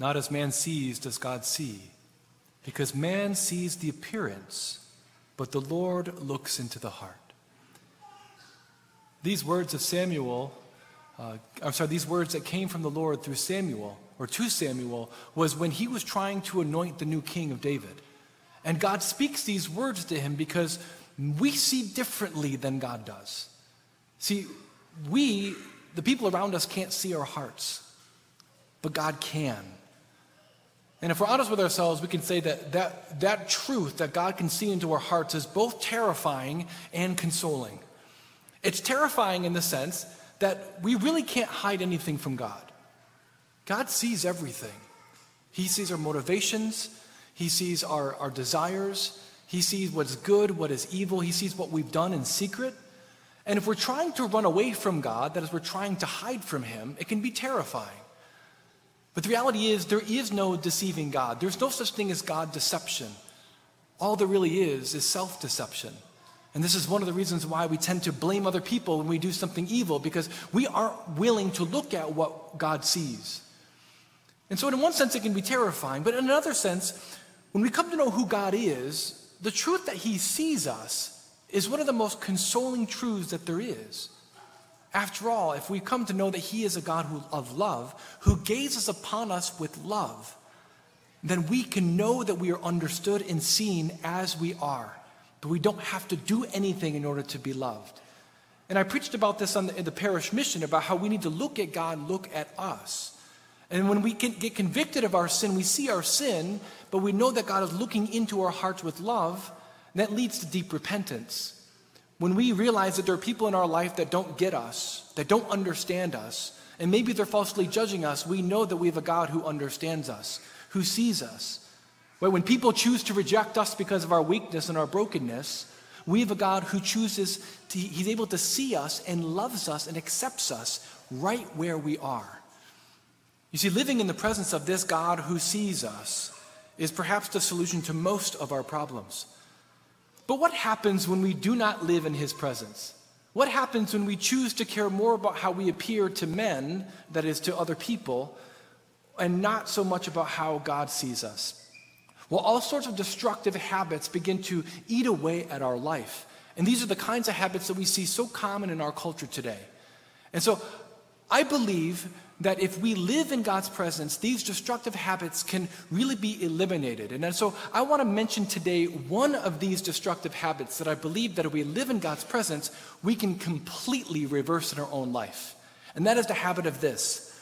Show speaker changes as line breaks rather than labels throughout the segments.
Not as man sees does God see, because man sees the appearance, but the Lord looks into the heart. These words of these words that came from the Lord through Samuel, or to Samuel, was when he was trying to anoint the new king of David. And God speaks these words to him because we see differently than God does. See, the people around us, can't see our hearts, but God can. And if we're honest with ourselves, we can say that truth that God can see into our hearts is both terrifying and consoling. It's terrifying in the sense that we really can't hide anything from God. God sees everything. He sees our motivations. He sees our desires. He sees what's good, what is evil. He sees what we've done in secret. And if we're trying to run away from God, that is, we're trying to hide from him, it can be terrifying. But the reality is, there is no deceiving God. There's no such thing as God deception. All there really is self-deception. And this is one of the reasons why we tend to blame other people when we do something evil, because we aren't willing to look at what God sees. And so in one sense, it can be terrifying. But in another sense, when we come to know who God is, the truth that he sees us is one of the most consoling truths that there is. After all, if we come to know that he is a God of love, who gazes upon us with love, then we can know that we are understood and seen as we are. But we don't have to do anything in order to be loved. And I preached about this in the parish mission, about how we need to look at God, look at us. And when we get convicted of our sin, we see our sin, but we know that God is looking into our hearts with love, and that leads to deep repentance. When we realize that there are people in our life that don't get us, that don't understand us, and maybe they're falsely judging us, we know that we have a God who understands us, who sees us. When people choose to reject us because of our weakness and our brokenness, we have a God who he's able to see us and loves us and accepts us right where we are. You see, living in the presence of this God who sees us is perhaps the solution to most of our problems. But what happens when we do not live in his presence? What happens when we choose to care more about how we appear to men, that is, to other people, and not so much about how God sees us? Well, all sorts of destructive habits begin to eat away at our life. And these are the kinds of habits that we see so common in our culture today. And so I believe that if we live in God's presence, these destructive habits can really be eliminated. And so I want to mention today one of these destructive habits that I believe that if we live in God's presence, we can completely reverse in our own life. And that is the habit of this: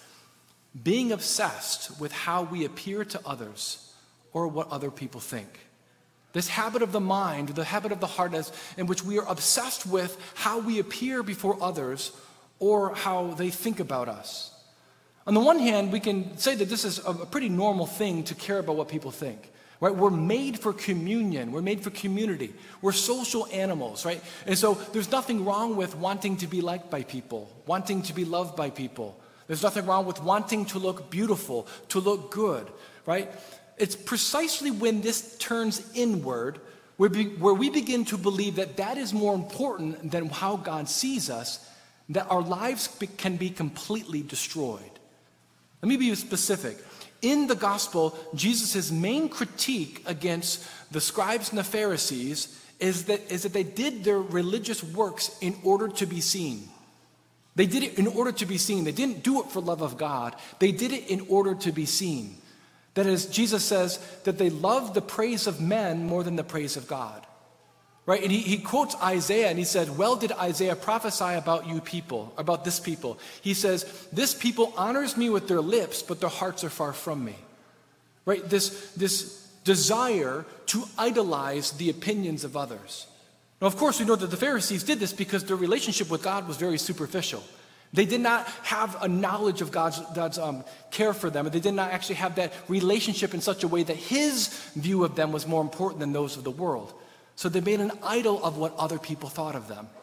being obsessed with how we appear to others or what other people think. This habit of the mind, the habit of the heart, in which we are obsessed with how we appear before others or how they think about us. On the one hand, we can say that this is a pretty normal thing to care about what people think, right? We're made for communion. We're made for community. We're social animals, right? And so there's nothing wrong with wanting to be liked by people, wanting to be loved by people. There's nothing wrong with wanting to look beautiful, to look good, right? It's precisely when this turns inward where we begin to believe that that is more important than how God sees us, that our lives can be completely destroyed. Let me be specific. In the gospel, Jesus' main critique against the scribes and the Pharisees is that they did their religious works in order to be seen. They did it in order to be seen. They didn't do it for love of God. They did it in order to be seen. That is, Jesus says that they loved the praise of men more than the praise of God. Right? And he quotes Isaiah, and he said, well did Isaiah prophesy about you people, about this people. He says, this people honors me with their lips, but their hearts are far from me. Right? This desire to idolize the opinions of others. Now, of course, we know that the Pharisees did this because their relationship with God was very superficial. They did not have a knowledge of God's care for them. They did not actually have that relationship in such a way that his view of them was more important than those of the world. So they made an idol of what other people thought of them.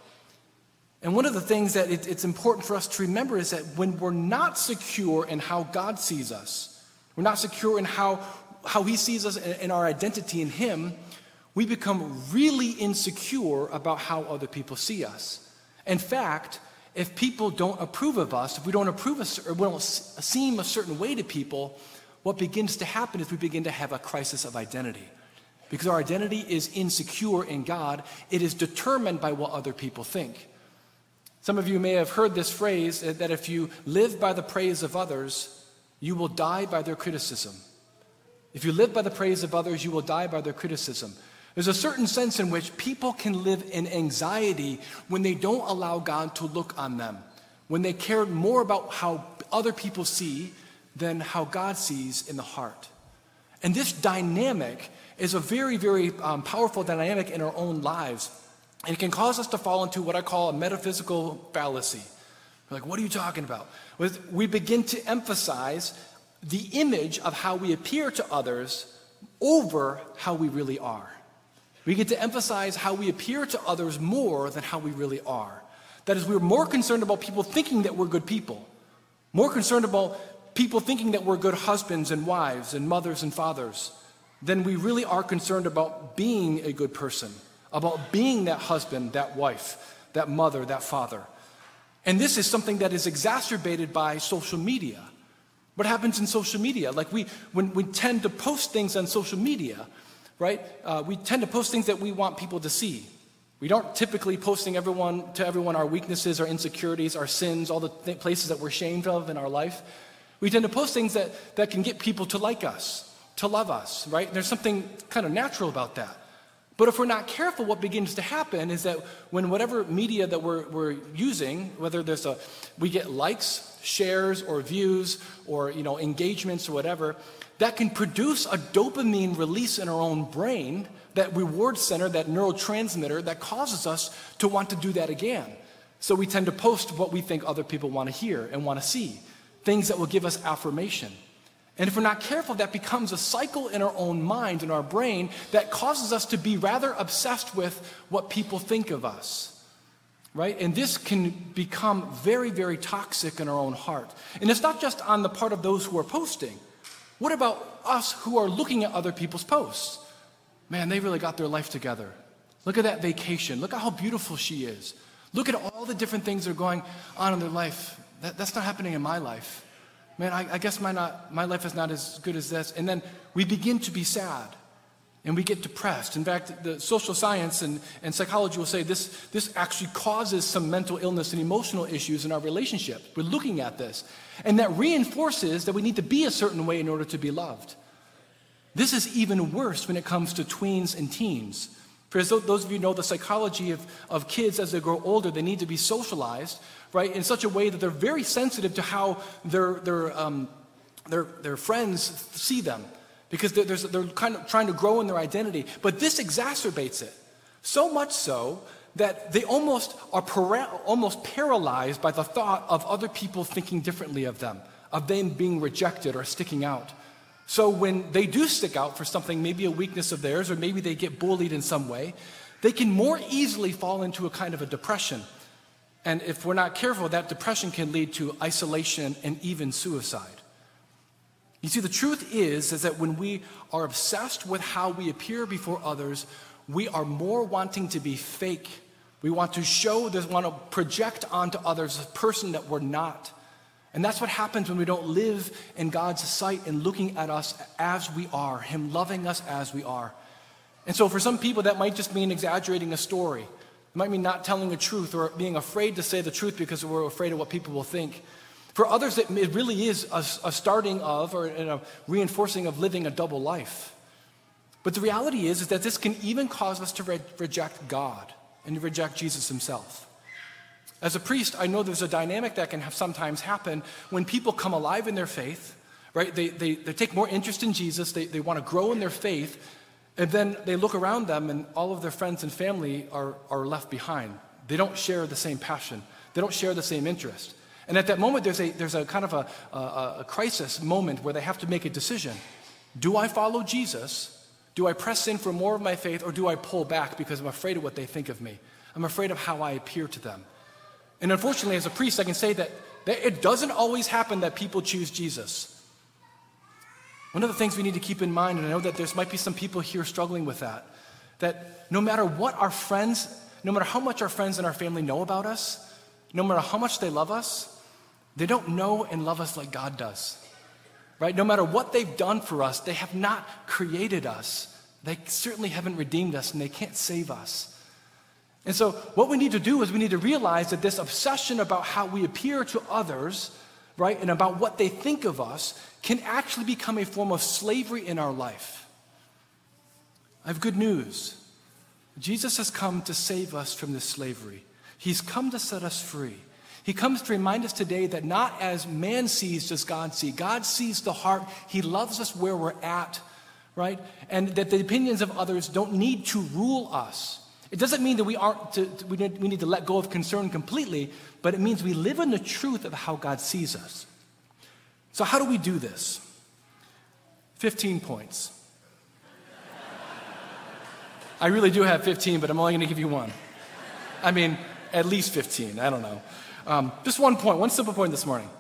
And one of the things that it's important for us to remember is that when we're not secure in how God sees us, we're not secure in how he sees us and our identity in him, we become really insecure about how other people see us. In fact, if people don't approve of us, if we don't approve or we don't seem a certain way to people, what begins to happen is we begin to have a crisis of identity. Because our identity is insecure in God, it is determined by what other people think. Some of you may have heard this phrase that if you live by the praise of others, you will die by their criticism. If you live by the praise of others, you will die by their criticism. There's a certain sense in which people can live in anxiety when they don't allow God to look on them, when they care more about how other people see than how God sees in the heart. And this dynamic is a very, very powerful dynamic in our own lives. And it can cause us to fall into what I call a metaphysical fallacy. We're like, what are you talking about? We begin to emphasize the image of how we appear to others over how we really are. We get to emphasize how we appear to others more than how we really are. That is, we're more concerned about people thinking that we're good people, more concerned about people thinking that we're good husbands and wives and mothers and fathers, than we really are concerned about being a good person, about being that husband, that wife, that mother, that father. And this is something that is exacerbated by social media. What happens in social media? Like when we tend to post things on social media, right? We tend to post things that we want people to see. We aren't typically posting to everyone our weaknesses, our insecurities, our sins, all the places that we're ashamed of in our life. We tend to post things that can get people to like us, to love us, right? And there's something kind of natural about that. But if we're not careful, what begins to happen is that when whatever media that we're using, whether we get likes, shares, or views, or engagements or whatever, that can produce a dopamine release in our own brain, that reward center, that neurotransmitter that causes us to want to do that again. So we tend to post what we think other people want to hear and want to see, things that will give us affirmation. And if we're not careful, that becomes a cycle in our own mind, in our brain, that causes us to be rather obsessed with what people think of us, right? And this can become very, very toxic in our own heart. And it's not just on the part of those who are posting. What about us who are looking at other people's posts? Man, they really got their life together. Look at that vacation. Look at how beautiful she is. Look at all the different things that are going on in their life. That's not happening in my life. Man, I guess my life is not as good as this. And then we begin to be sad, and we get depressed. In fact, the social science and psychology will say this actually causes some mental illness and emotional issues in our relationship. We're looking at this. And that reinforces that we need to be a certain way in order to be loved. This is even worse when it comes to tweens and teens. For as those of you know the psychology of kids as they grow older, they need to be socialized, right, in such a way that they're very sensitive to how their friends see them, because they're kind of trying to grow in their identity. But this exacerbates it, so much so that they almost are almost paralyzed by the thought of other people thinking differently of them being rejected or sticking out. So when they do stick out for something, maybe a weakness of theirs, or maybe they get bullied in some way, they can more easily fall into a kind of a depression. And if we're not careful, that depression can lead to isolation and even suicide. You see, the truth is that when we are obsessed with how we appear before others, we are more wanting to be fake. We want to want to project onto others a person that we're not. And that's what happens when we don't live in God's sight and looking at us as we are, Him loving us as we are. And so for some people, that might just mean exaggerating a story. It might mean not telling the truth or being afraid to say the truth because we're afraid of what people will think. For others, it really is a starting of or a reinforcing of living a double life. But the reality is that this can even cause us to reject God and to reject Jesus Himself. As a priest, I know there's a dynamic that can sometimes happen when people come alive in their faith, right? They take more interest in Jesus, they want to grow in their faith, and then they look around them and all of their friends and family are left behind. They don't share the same passion. They don't share the same interest. And at that moment, there's a kind of a crisis moment where they have to make a decision. Do I follow Jesus? Do I press in for more of my faith, or do I pull back because I'm afraid of what they think of me? I'm afraid of how I appear to them. And unfortunately, as a priest, I can say that it doesn't always happen that people choose Jesus. One of the things we need to keep in mind, and I know that there might be some people here struggling with that no matter how much our friends and our family know about us, no matter how much they love us, they don't know and love us like God does. right? No matter what they've done for us, they have not created us. They certainly haven't redeemed us, and they can't save us. And so what we need to do is we need to realize that this obsession about how we appear to others, right, and about what they think of us can actually become a form of slavery in our life. I have good news. Jesus has come to save us from this slavery. He's come to set us free. He comes to remind us today that not as man sees does God see. God sees the heart. He loves us where we're at, right? And that the opinions of others don't need to rule us. It doesn't mean that we need to let go of concern completely, but it means we live in the truth of how God sees us. So how do we do this? 15 points. I really do have 15, but I'm only going to give you one. I mean, at least 15. I don't know. Just one point, one simple point this morning.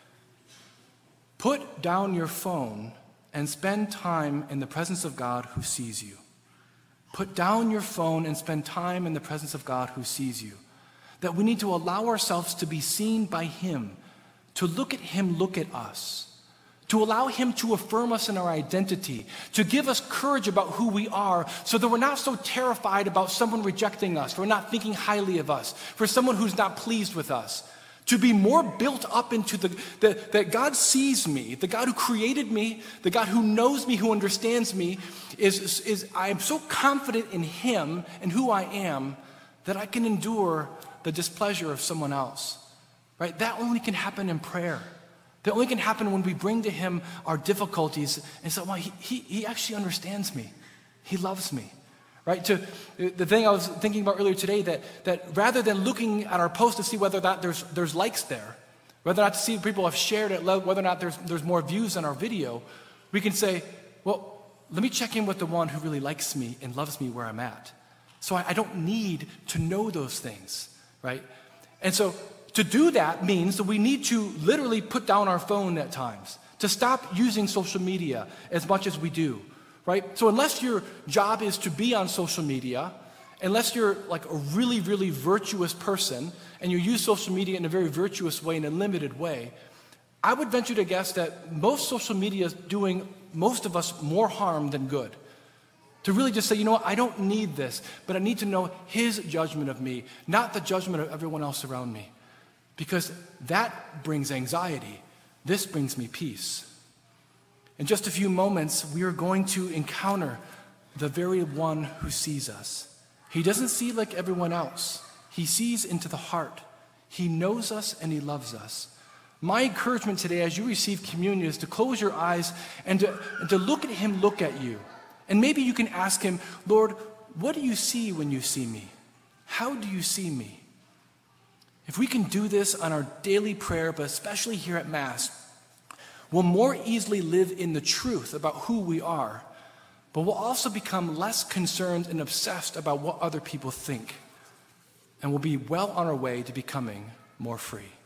Put down your phone and spend time in the presence of God who sees you. Put down your phone and spend time in the presence of God who sees you. That we need to allow ourselves to be seen by Him, to look at Him look at us, to allow Him to affirm us in our identity, to give us courage about who we are so that we're not so terrified about someone rejecting us, we're not thinking highly of us, for someone who's not pleased with us. To be more built up into that God sees me, the God who created me, the God who knows me, who understands me, is I am so confident in Him and who I am that I can endure the displeasure of someone else. Right? That only can happen in prayer. That only can happen when we bring to Him our difficulties and say, well, he actually understands me. He loves me. Right? The thing I was thinking about earlier today, that rather than looking at our post to see whether or not there's likes there, whether or not to see people have shared it, whether or not there's more views on our video, we can say, well, let me check in with the one who really likes me and loves me where I'm at. So I don't need to know those things, right? And so to do that means that we need to literally put down our phone at times, to stop using social media as much as we do. Right? So unless your job is to be on social media, unless you're like a really, really virtuous person and you use social media in a very virtuous way, in a limited way, I would venture to guess that most social media is doing most of us more harm than good. To really just say, you know what, I don't need this, but I need to know His judgment of me, not the judgment of everyone else around me. Because that brings anxiety. This brings me peace. In just a few moments, we are going to encounter the very one who sees us. He doesn't see like everyone else. He sees into the heart. He knows us and He loves us. My encouragement today as you receive communion is to close your eyes and to look at Him look at you. And maybe you can ask Him, Lord, what do you see when you see me? How do you see me? If we can do this on our daily prayer, but especially here at Mass, we'll more easily live in the truth about who we are, but we'll also become less concerned and obsessed about what other people think, and we'll be well on our way to becoming more free.